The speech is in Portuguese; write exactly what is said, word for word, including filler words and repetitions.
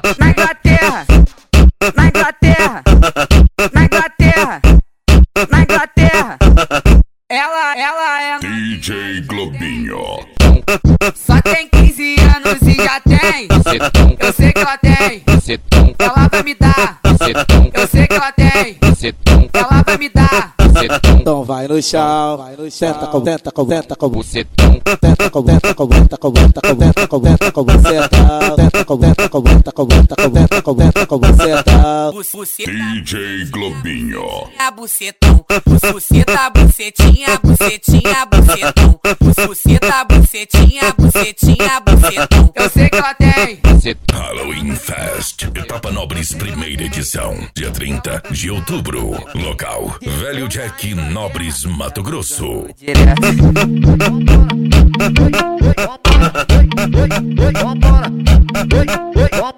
na Inglaterra, na Inglaterra, na Inglaterra, na Inglaterra. Ela, ela é D J Globinho. Só tem quinze anos e já tem. Eu sei que ela tem. Ela vai me dar. Eu sei que ela tem. Ela vai me dar. Então vai no chão, vai no chão, tenta com, tenta com, tenta com, bucetão, tenta com, tenta com, tenta com, tenta com, tenta com, tenta com, bucetão, tenta com, tenta com, tenta com, tenta com, tenta com, tenta com, bucetão. D J Globinho. A bucetão, buceta, bucetinha, bucetinha, bucetão, buceta, bucetinha, bucetinha, bucetão. Eu sei que ela tem. Halloween Fest, Etapa Nobres, primeira edição, dia trinta de outubro. Local, Velho Jack, Nobres, Mato Grosso. Direto.